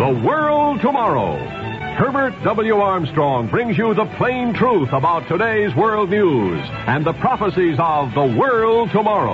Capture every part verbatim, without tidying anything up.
The World Tomorrow. Herbert W. Armstrong brings you the plain truth about today's world news and the prophecies of the world tomorrow.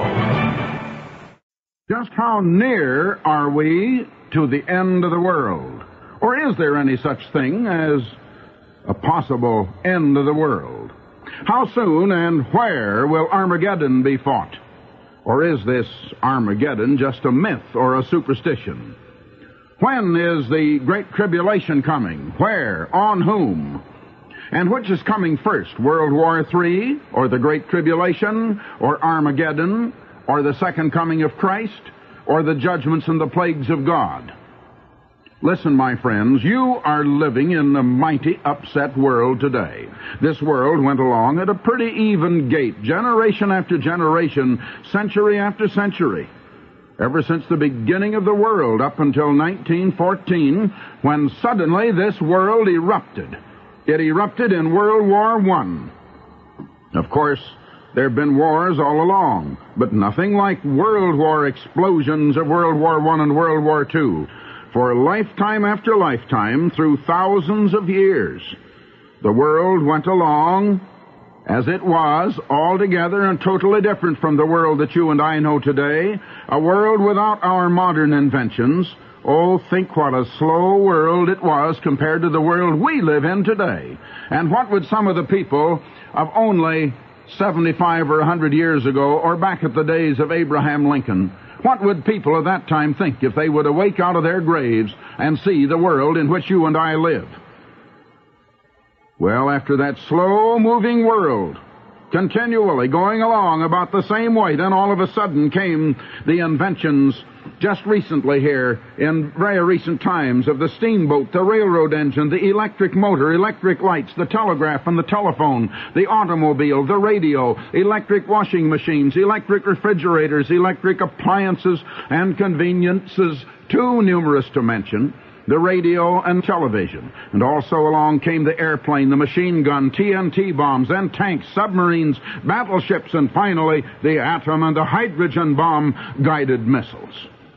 Just how near are we to the end of the world? Or is there any such thing as a possible end of the world? How soon and where will Armageddon be fought? Or is this Armageddon just a myth or a superstition? When is the Great Tribulation coming? Where? On whom? And which is coming first, World War Three, or the Great Tribulation, or Armageddon, or the second coming of Christ, or the judgments and the plagues of God? Listen, my friends, you are living in a mighty upset world today. This world went along at a pretty even gait, generation after generation, century after century. Ever since the beginning of the world up until nineteen fourteen, when suddenly this world erupted. It erupted in World War One. Of course, there have been wars all along, but nothing like World War explosions of World War One and World War Two. For lifetime after lifetime, through thousands of years, the world went along as it was, altogether and totally different from the world that you and I know today, a world without our modern inventions. Oh, think what a slow world it was compared to the world we live in today. And what would some of the people of only seventy-five or one hundred years ago, or back at the days of Abraham Lincoln, what would people of that time think if they would awake out of their graves and see the world in which you and I live? Well, after that slow-moving world, continually going along about the same way, then all of a sudden came the inventions just recently here, in very recent times, of the steamboat, the railroad engine, the electric motor, electric lights, the telegraph and the telephone, the automobile, the radio, electric washing machines, electric refrigerators, electric appliances and conveniences, too numerous to mention, the radio and television. And also along came the airplane, the machine gun, T N T bombs, and tanks, submarines, battleships, and finally the atom and the hydrogen bomb guided missiles.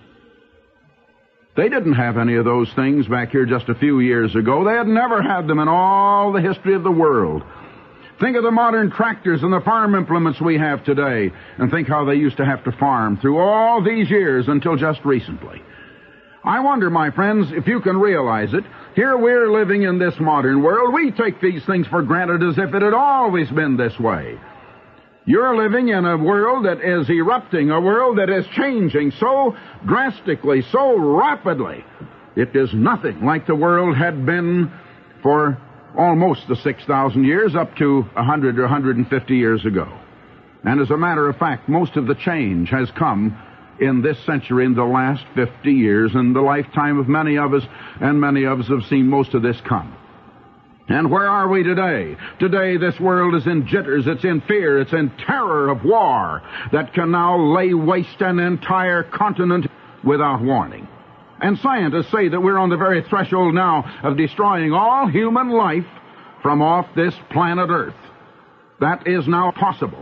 They didn't have any of those things back here just a few years ago. They had never had them in all the history of the world. Think of the modern tractors and the farm implements we have today, and think how they used to have to farm through all these years until just recently. I wonder, my friends, if you can realize it. Here we're living in this modern world. We take these things for granted as if it had always been this way. You're living in a world that is erupting, a world that is changing so drastically, so rapidly. It is nothing like the world had been for almost the six thousand years up to one hundred or one hundred fifty years ago. And as a matter of fact, most of the change has come in this century, in the last fifty years, in the lifetime of many of us, and many of us have seen most of this come. And where are we today? Today this world is in jitters, it's in fear, it's in terror of war that can now lay waste an entire continent without warning. And scientists say that we're on the very threshold now of destroying all human life from off this planet Earth. That is now possible.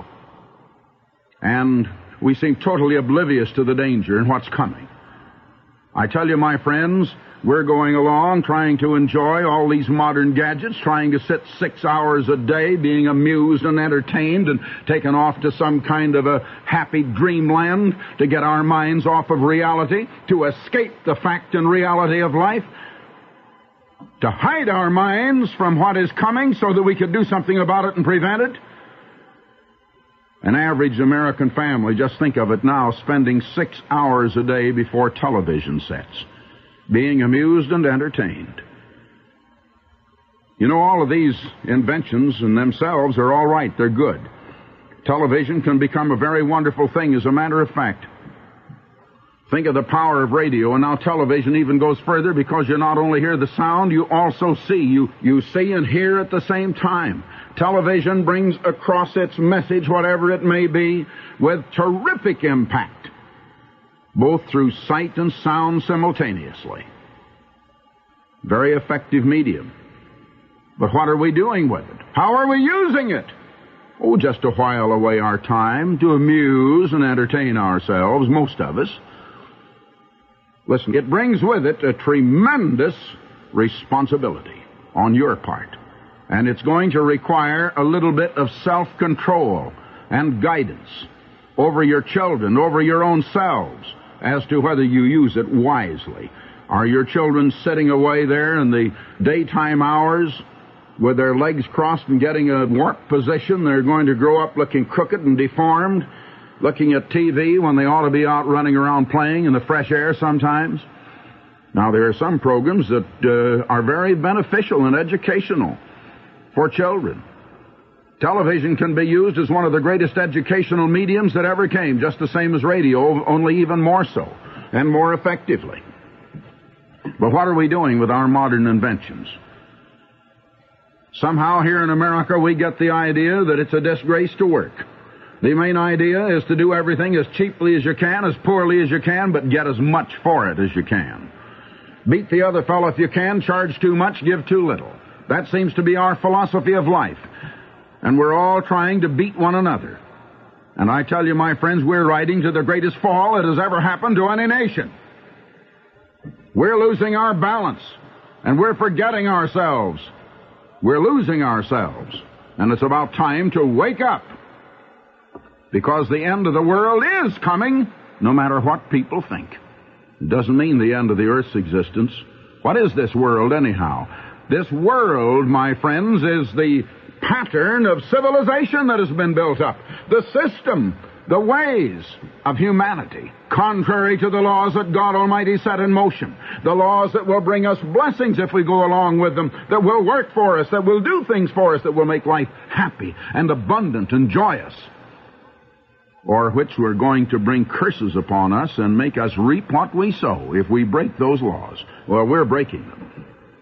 And we seem totally oblivious to the danger and what's coming. I tell you, my friends, we're going along trying to enjoy all these modern gadgets, trying to sit six hours a day being amused and entertained and taken off to some kind of a happy dreamland to get our minds off of reality, to escape the fact and reality of life, to hide our minds from what is coming so that we could do something about it and prevent it. An average American family, just think of it now, spending six hours a day before television sets, being amused and entertained. You know, all of these inventions in themselves are all right. They're good. Television can become a very wonderful thing, as a matter of fact. Think of the power of radio, and now television even goes further because you not only hear the sound, you also see. You, you see and hear at the same time. Television brings across its message, whatever it may be, with terrific impact, both through sight and sound simultaneously. Very effective medium. But what are we doing with it? How are we using it? Oh, just to while away our time, to amuse and entertain ourselves, most of us. Listen, it brings with it a tremendous responsibility on your part. And it's going to require a little bit of self-control and guidance over your children, over your own selves, as to whether you use it wisely. Are your children sitting away there in the daytime hours with their legs crossed and getting a warped position? They're going to grow up looking crooked and deformed, looking at T V when they ought to be out running around playing in the fresh air sometimes. Now, there are some programs that uh, are very beneficial and educational for children. Television can be used as one of the greatest educational mediums that ever came, just the same as radio, only even more so and more effectively. But what are we doing with our modern inventions? Somehow here in America we get the idea that it's a disgrace to work. The main idea is to do everything as cheaply as you can, as poorly as you can, but get as much for it as you can. Beat the other fellow if you can, charge too much, give too little. That seems to be our philosophy of life. And we're all trying to beat one another. And I tell you, my friends, we're riding to the greatest fall that has ever happened to any nation. We're losing our balance, and we're forgetting ourselves. We're losing ourselves. And it's about time to wake up. Because the end of the world is coming, no matter what people think. It doesn't mean the end of the earth's existence. What is this world, anyhow? This world, my friends, is the pattern of civilization that has been built up. The system, the ways of humanity, contrary to the laws that God Almighty set in motion. The laws that will bring us blessings if we go along with them, that will work for us, that will do things for us, that will make life happy and abundant and joyous. Or which we're going to bring curses upon us and make us reap what we sow if we break those laws. Well, we're breaking them.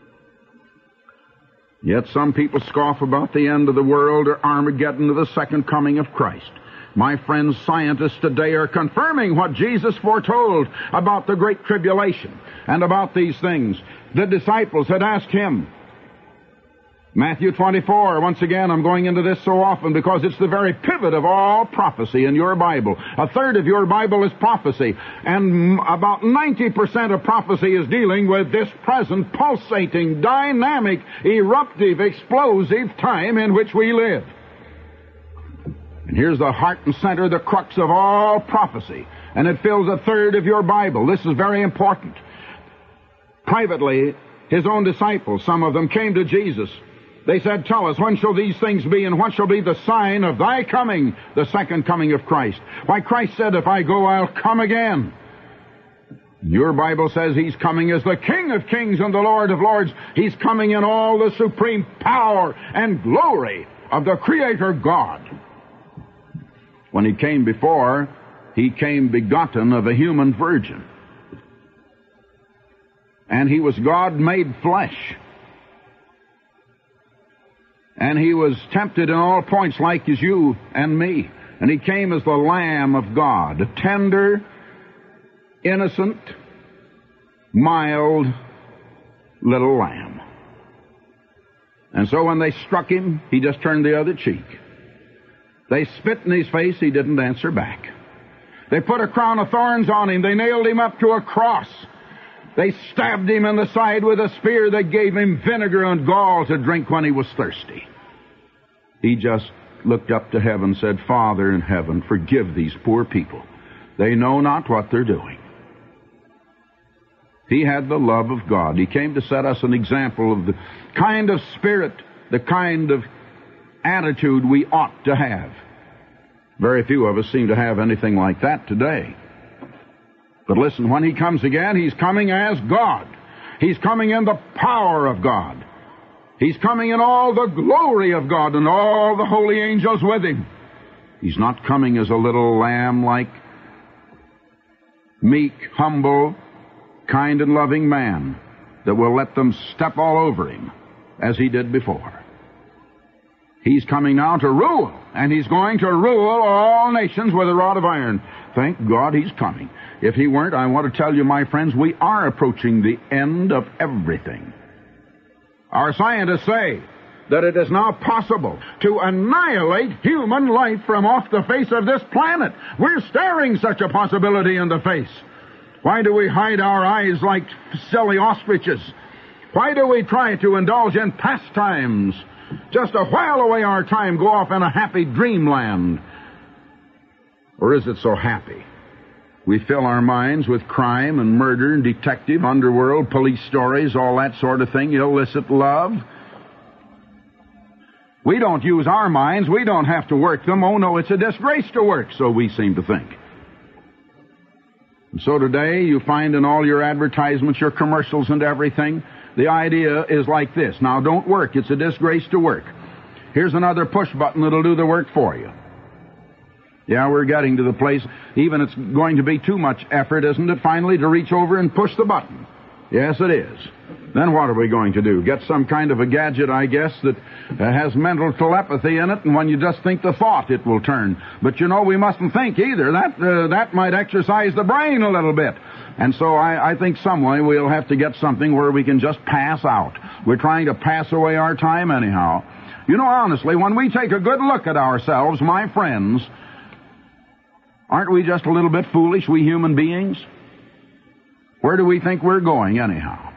Yet some people scoff about the end of the world or Armageddon or the second coming of Christ. My friends, scientists today are confirming what Jesus foretold about the Great Tribulation and about these things. The disciples had asked him, Matthew twenty-four, once again, I'm going into this so often because it's the very pivot of all prophecy in your Bible. A third of your Bible is prophecy, and about ninety percent of prophecy is dealing with this present pulsating, dynamic, eruptive, explosive time in which we live. And here's the heart and center, the crux of all prophecy, and it fills a third of your Bible. This is very important. Privately, his own disciples, some of them, came to Jesus. They said, tell us, when shall these things be, and what shall be the sign of thy coming, the second coming of Christ? Why, Christ said, if I go, I'll come again. Your Bible says he's coming as the King of kings and the Lord of lords. He's coming in all the supreme power and glory of the Creator God. When he came before, he came begotten of a human virgin. And he was God made flesh. And he was tempted in all points like as you and me. And he came as the Lamb of God, a tender, innocent, mild little lamb. And so when they struck him, he just turned the other cheek. They spit in his face, he didn't answer back. They put a crown of thorns on him. They nailed him up to a cross. They stabbed him in the side with a spear. They gave him vinegar and gall to drink when he was thirsty. He just looked up to heaven and said, Father in heaven, forgive these poor people. They know not what they're doing. He had the love of God. He came to set us an example of the kind of spirit, the kind of attitude we ought to have. Very few of us seem to have anything like that today. But listen, when he comes again, he's coming as God. He's coming in the power of God. He's coming in all the glory of God and all the holy angels with him. He's not coming as a little lamb-like, meek, humble, kind and loving man that will let them step all over him as he did before. He's coming now to rule, and he's going to rule all nations with a rod of iron. Thank God he's coming. If he weren't, I want to tell you, my friends, we are approaching the end of everything. Our scientists say that it is now possible to annihilate human life from off the face of this planet. We're staring such a possibility in the face. Why do we hide our eyes like silly ostriches? Why do we try to indulge in pastimes just to while away our time, go off in a happy dreamland? Or is it so happy? We fill our minds with crime and murder and detective, underworld, police stories, all that sort of thing, illicit love. We don't use our minds. We don't have to work them. Oh, no, it's a disgrace to work, so we seem to think. And so today you find in all your advertisements, your commercials and everything, the idea is like this. Now, don't work. It's a disgrace to work. Here's another push button that'll do the work for you. Yeah, we're getting to the place, even it's going to be too much effort, isn't it, finally, to reach over and push the button? Yes, it is. Then what are we going to do? Get some kind of a gadget, I guess, that uh, has mental telepathy in it, and when you just think the thought, it will turn. But, you know, we mustn't think either. That uh, that might exercise the brain a little bit. And so I, I think some way we'll have to get something where we can just pass out. We're trying to pass away our time anyhow. You know, honestly, when we take a good look at ourselves, my friends, aren't we just a little bit foolish, we human beings? Where do we think we're going, anyhow?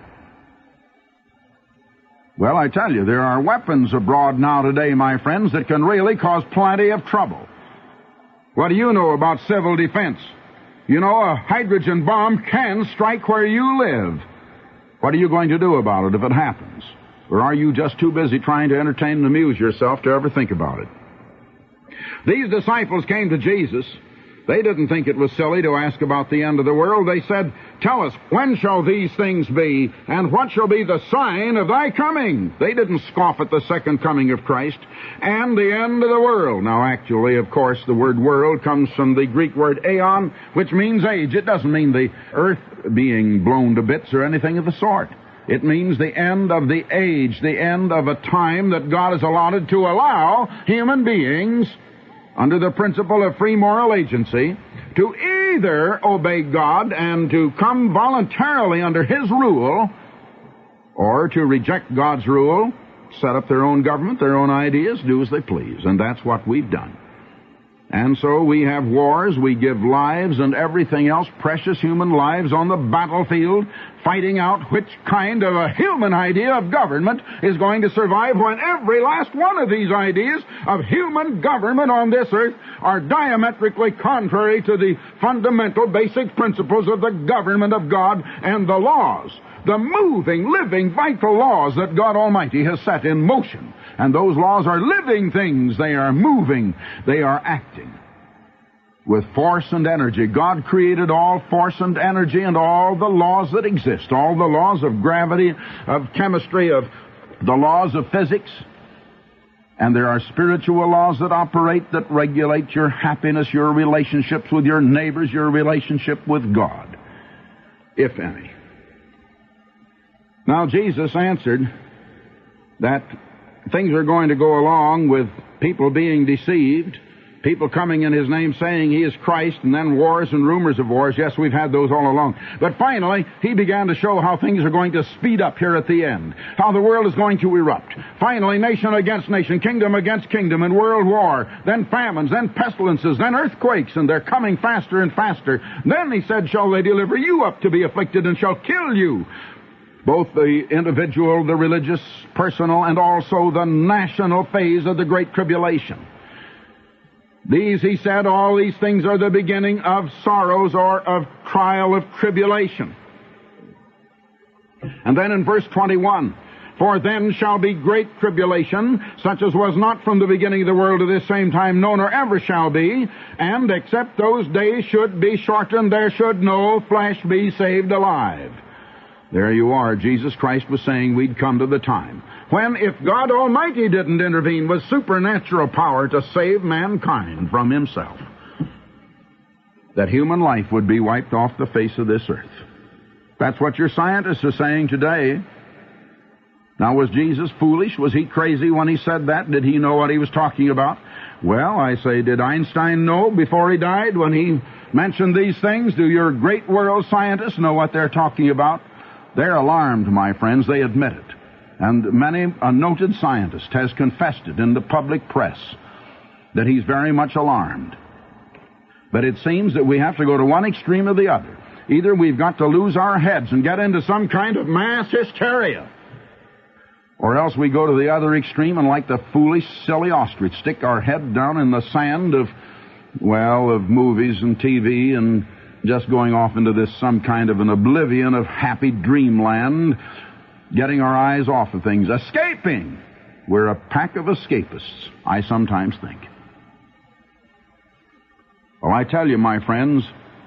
Well, I tell you, there are weapons abroad now today, my friends, that can really cause plenty of trouble. What do you know about civil defense? You know, a hydrogen bomb can strike where you live. What are you going to do about it if it happens? Or are you just too busy trying to entertain and amuse yourself to ever think about it? These disciples came to Jesus. They didn't think it was silly to ask about the end of the world. They said, "Tell us, when shall these things be, and what shall be the sign of thy coming?" They didn't scoff at the second coming of Christ and the end of the world. Now, actually, of course, the word world comes from the Greek word aeon, which means age. It doesn't mean the earth being blown to bits or anything of the sort. It means the end of the age, the end of a time that God has allotted to allow human beings, under the principle of free moral agency, to either obey God and to come voluntarily under His rule, or to reject God's rule, set up their own government, their own ideas, do as they please. And that's what we've done. And so we have wars, we give lives and everything else, precious human lives on the battlefield, fighting out which kind of a human idea of government is going to survive when every last one of these ideas of human government on this earth are diametrically contrary to the fundamental basic principles of the government of God and the laws, the moving, living, vital laws that God Almighty has set in motion. And those laws are living things. They are moving. They are acting with force and energy. God created all force and energy and all the laws that exist, all the laws of gravity, of chemistry, of the laws of physics. And there are spiritual laws that operate, that regulate your happiness, your relationships with your neighbors, your relationship with God, if any. Now, Jesus answered that things are going to go along with people being deceived, people coming in His name saying He is Christ, and then wars and rumors of wars. Yes, we've had those all along. But finally, He began to show how things are going to speed up here at the end, how the world is going to erupt. Finally, nation against nation, kingdom against kingdom, and world war, then famines, then pestilences, then earthquakes, and they're coming faster and faster. Then He said, shall they deliver you up to be afflicted, and shall kill you, both the individual, the religious, personal, and also the national phase of the Great Tribulation. These, He said, all these things are the beginning of sorrows or of trial of tribulation. And then in verse twenty-one, for then shall be great tribulation, such as was not from the beginning of the world to this same time, no, nor ever shall be, and except those days should be shortened, there should no flesh be saved alive. There you are. Jesus Christ was saying we'd come to the time when, if God Almighty didn't intervene with supernatural power to save mankind from Himself, that human life would be wiped off the face of this earth. That's what your scientists are saying today. Now, was Jesus foolish? Was He crazy when He said that? Did He know what He was talking about? Well, I say, did Einstein know before he died when he mentioned these things? Do your great world scientists know what they're talking about? They're alarmed, my friends. They admit it. And many a noted scientist has confessed it in the public press that he's very much alarmed. But it seems that we have to go to one extreme or the other. Either we've got to lose our heads and get into some kind of mass hysteria, or else we go to the other extreme and, like the foolish, silly ostrich, stick our head down in the sand of, well, of movies and T V and just going off into this some kind of an oblivion of happy dreamland, getting our eyes off of things, escaping. We're a pack of escapists, I sometimes think. Well, I tell you, my friends,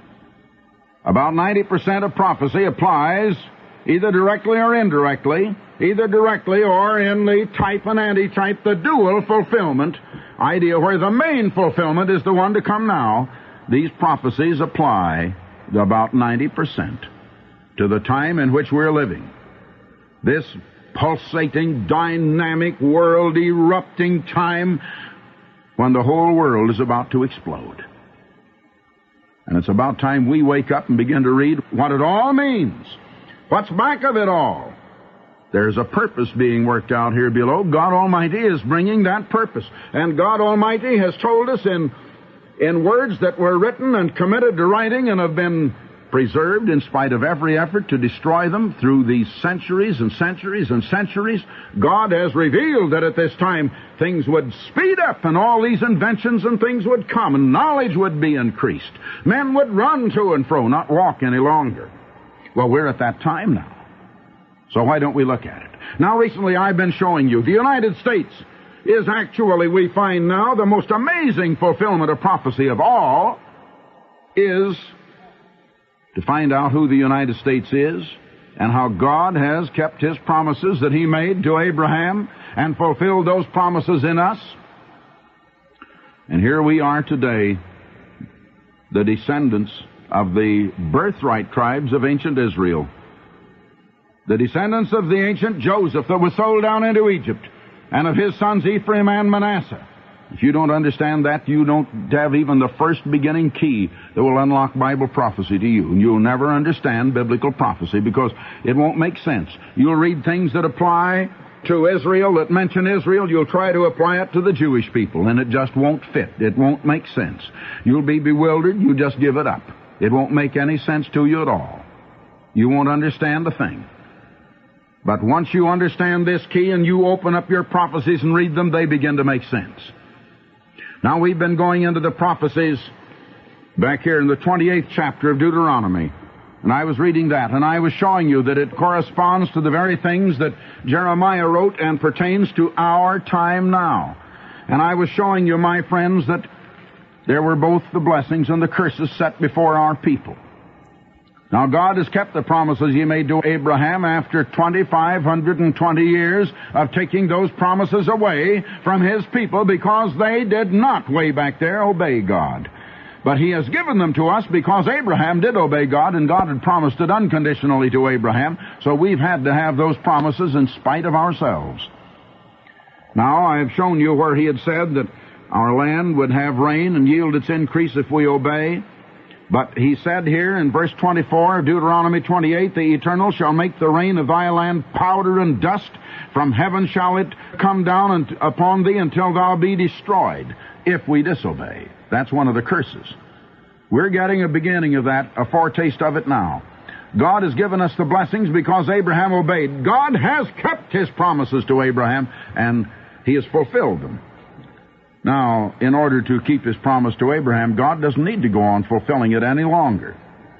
about ninety percent of prophecy applies either directly or indirectly, either directly or in the type and antitype, the dual fulfillment idea, where the main fulfillment is the one to come now. These prophecies apply about ninety percent to the time in which we're living. This pulsating, dynamic, world erupting time when the whole world is about to explode. And it's about time we wake up and begin to read what it all means. What's back of it all? There's a purpose being worked out here below. God Almighty is bringing that purpose. And God Almighty has told us in, in words that were written and committed to writing and have been preserved in spite of every effort to destroy them through these centuries and centuries and centuries. God has revealed that at this time things would speed up and all these inventions and things would come and knowledge would be increased. Men would run to and fro, not walk any longer. Well, we're at that time now. So why don't we look at it? Now, recently I've been showing you the United States is actually, we find now, the most amazing fulfillment of prophecy of all is to find out who the United States is and how God has kept His promises that He made to Abraham and fulfilled those promises in us. And here we are today, the descendants of the birthright tribes of ancient Israel, the descendants of the ancient Joseph that was sold down into Egypt, and of his sons Ephraim and Manasseh. If you don't understand that, you don't have even the first beginning key that will unlock Bible prophecy to you. And you'll never understand biblical prophecy because it won't make sense. You'll read things that apply to Israel, that mention Israel. You'll try to apply it to the Jewish people, and it just won't fit. It won't make sense. You'll be bewildered. You just give it up. It won't make any sense to you at all. You won't understand a thing. But once you understand this key and you open up your prophecies and read them, they begin to make sense. Now, we've been going into the prophecies back here in the twenty-eighth chapter of Deuteronomy. And I was reading that, and I was showing you that it corresponds to the very things that Jeremiah wrote and pertains to our time now. And I was showing you, my friends, that there were both the blessings and the curses set before our people. Now, God has kept the promises He made to Abraham after two thousand five hundred twenty years of taking those promises away from His people because they did not, way back there, obey God. But He has given them to us because Abraham did obey God, and God had promised it unconditionally to Abraham, so we've had to have those promises in spite of ourselves. Now, I have shown you where He had said that our land would have rain and yield its increase if we obey. But He said here in verse twenty-four of Deuteronomy twenty-eight, the Eternal shall make the rain of thy land powder and dust. From heaven shall it come down upon thee until thou be destroyed, if we disobey. That's one of the curses. We're getting a beginning of that, a foretaste of it now. God has given us the blessings because Abraham obeyed. God has kept His promises to Abraham, and He has fulfilled them. Now, in order to keep His promise to Abraham, God doesn't need to go on fulfilling it any longer.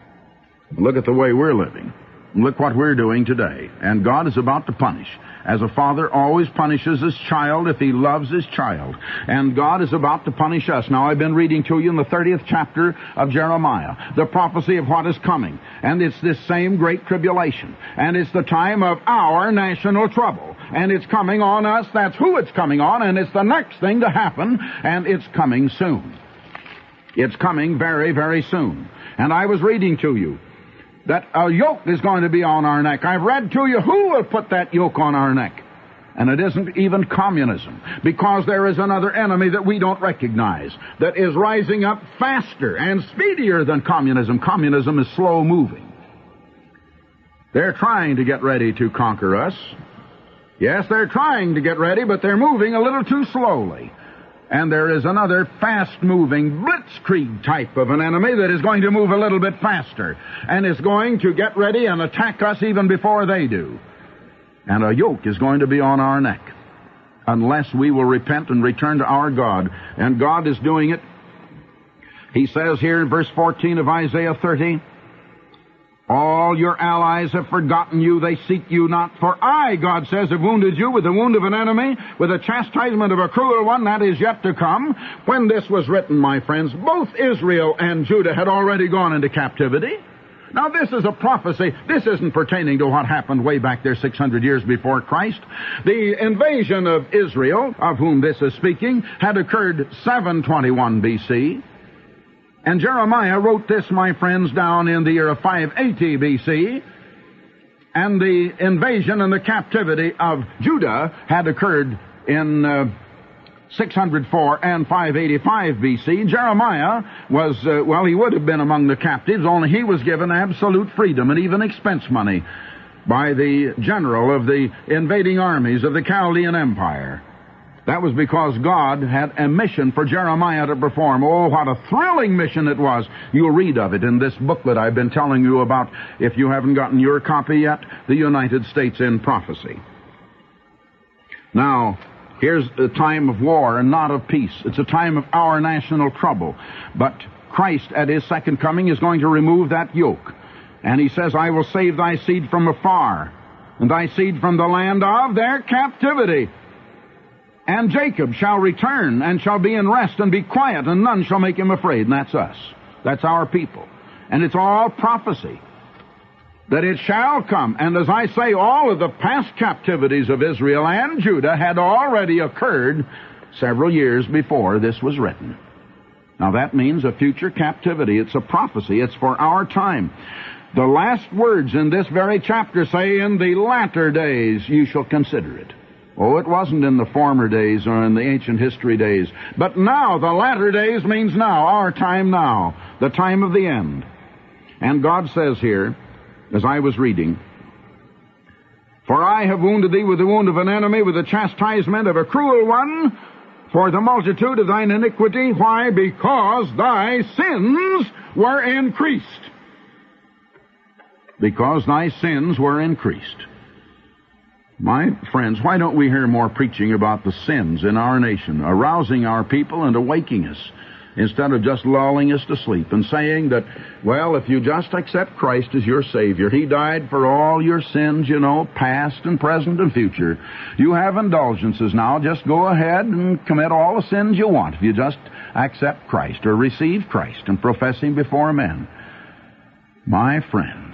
Look at the way we're living. Look what we're doing today. And God is about to punish. As a father always punishes his child if he loves his child. And God is about to punish us. Now, I've been reading to you in the thirtieth chapter of Jeremiah, the prophecy of what is coming. And it's this same great tribulation. And it's the time of our national trouble. And it's coming on us. That's who it's coming on. And it's the next thing to happen. And it's coming soon. It's coming very, very soon. And I was reading to you that a yoke is going to be on our neck. I've read to you who will put that yoke on our neck. And it isn't even communism, because there is another enemy that we don't recognize that is rising up faster and speedier than communism. Communism is slow moving. They're trying to get ready to conquer us. Yes, they're trying to get ready, but they're moving a little too slowly. And there is another fast-moving blitzkrieg type of an enemy that is going to move a little bit faster and is going to get ready and attack us even before they do. And a yoke is going to be on our neck unless we will repent and return to our God. And God is doing it. He says here in verse fourteen of Isaiah thirty, all your allies have forgotten you, they seek you not. For I, God says, have wounded you with the wound of an enemy, with the chastisement of a cruel one that is yet to come. When this was written, my friends, both Israel and Judah had already gone into captivity. Now this is a prophecy. This isn't pertaining to what happened way back there six hundred years before Christ. The invasion of Israel, of whom this is speaking, had occurred seven twenty-one B C, and Jeremiah wrote this, my friends, down in the year of five eighty B C, and the invasion and the captivity of Judah had occurred in uh, six hundred four and five eighty-five B C. Jeremiah was, uh, well, he would have been among the captives, only he was given absolute freedom and even expense money by the general of the invading armies of the Chaldean Empire. That was because God had a mission for Jeremiah to perform. Oh, what a thrilling mission it was. You'll read of it in this booklet I've been telling you about, if you haven't gotten your copy yet, The United States in Prophecy. Now, here's a time of war and not of peace. It's a time of our national trouble. But Christ at His second coming is going to remove that yoke. And He says, I will save thy seed from afar, and thy seed from the land of their captivity. And Jacob shall return, and shall be in rest, and be quiet, and none shall make him afraid. And that's us. That's our people. And it's all prophecy that it shall come. And as I say, all of the past captivities of Israel and Judah had already occurred several years before this was written. Now that means a future captivity. It's a prophecy. It's for our time. The last words in this very chapter say, in the latter days you shall consider it. Oh, it wasn't in the former days or in the ancient history days. But now, the latter days means now, our time now, the time of the end. And God says here, as I was reading, for I have wounded thee with the wound of an enemy, with the chastisement of a cruel one, for the multitude of thine iniquity. Why? Because thy sins were increased. Because thy sins were increased. My friends, why don't we hear more preaching about the sins in our nation, arousing our people and awaking us, instead of just lulling us to sleep and saying that, well, if you just accept Christ as your Savior, He died for all your sins, you know, past and present and future. You have indulgences now. Just go ahead and commit all the sins you want if you just accept Christ or receive Christ and profess Him before men. My friends,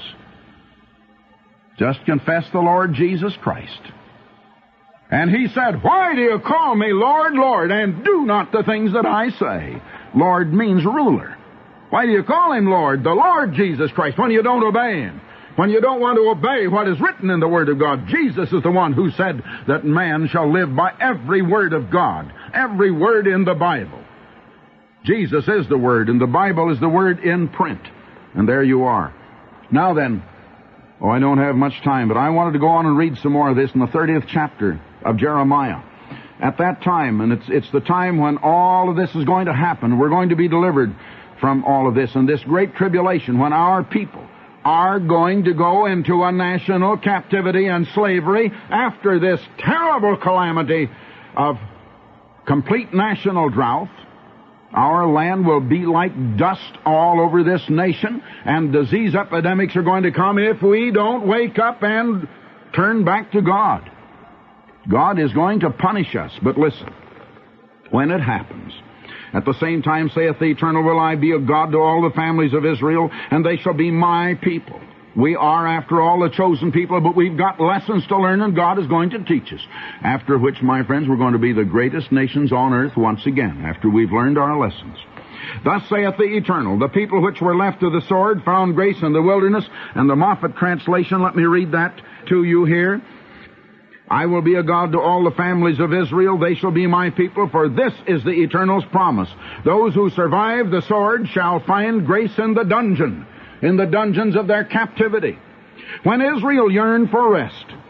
just confess the Lord Jesus Christ. And He said, why do you call me Lord, Lord, and do not the things that I say? Lord means ruler. Why do you call Him Lord, the Lord Jesus Christ, when you don't obey Him? When you don't want to obey what is written in the Word of God? Jesus is the one who said that man shall live by every word of God, every word in the Bible. Jesus is the Word, and the Bible is the Word in print. And there you are. Now then, oh, I don't have much time, but I wanted to go on and read some more of this in the thirtieth chapter of Jeremiah. At that time, and it's it's the time when all of this is going to happen, we're going to be delivered from all of this, and this great tribulation, when our people are going to go into a national captivity and slavery after this terrible calamity of complete national drought. Our land will be like dust all over this nation, and disease epidemics are going to come if we don't wake up and turn back to God. God is going to punish us, but listen, when it happens, at the same time, saith the Eternal, will I be a God to all the families of Israel, and they shall be my people. We are, after all, the chosen people, but we've got lessons to learn, and God is going to teach us. After which, my friends, we're going to be the greatest nations on earth once again, after we've learned our lessons. Thus saith the Eternal, the people which were left of the sword found grace in the wilderness. And the Moffat translation, let me read that to you here. I will be a God to all the families of Israel. They shall be my people, for this is the Eternal's promise. Those who survive the sword shall find grace in the dungeon, in the dungeons of their captivity. When Israel yearned for rest,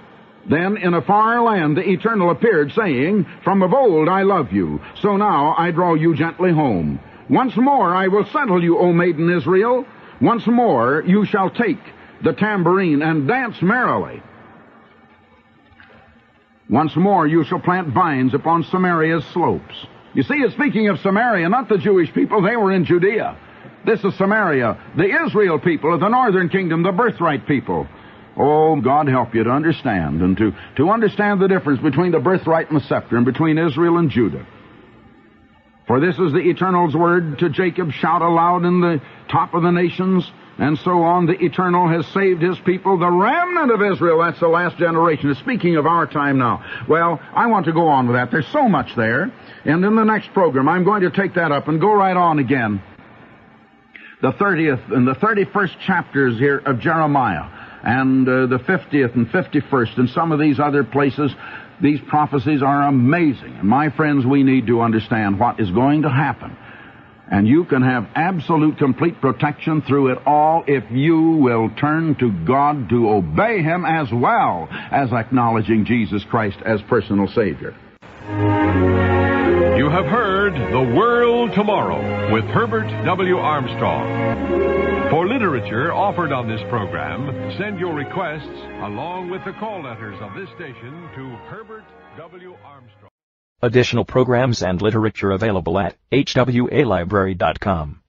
Then in a far land the Eternal appeared, saying, From of old I love you, so now I draw you gently home. Once more I will settle you, O maiden Israel. Once more you shall take the tambourine and dance merrily. Once more you shall plant vines upon Samaria's slopes. You see, it's speaking of Samaria, not the Jewish people. They were in Judea. This is Samaria, the Israel people of the northern kingdom, the birthright people. Oh, God help you to understand, and to, to understand the difference between the birthright and the scepter, and between Israel and Judah. For this is the Eternal's word to Jacob, shout aloud in the top of the nations, and so on. The Eternal has saved his people, the remnant of Israel. That's the last generation. It's speaking of our time now. Well, I want to go on with that. There's so much there. And in the next program, I'm going to take that up and go right on again. The thirtieth and the thirty-first chapters here of Jeremiah, and uh, the fiftieth and fifty-first, and some of these other places. These prophecies are amazing. And my friends, we need to understand what is going to happen. And you can have absolute, complete protection through it all if you will turn to God to obey Him as well as acknowledging Jesus Christ as personal Savior. You have heard The World Tomorrow with Herbert W. Armstrong. For literature offered on this program, send your requests along with the call letters of this station to Herbert W. Armstrong. Additional programs and literature available at H W A library dot com.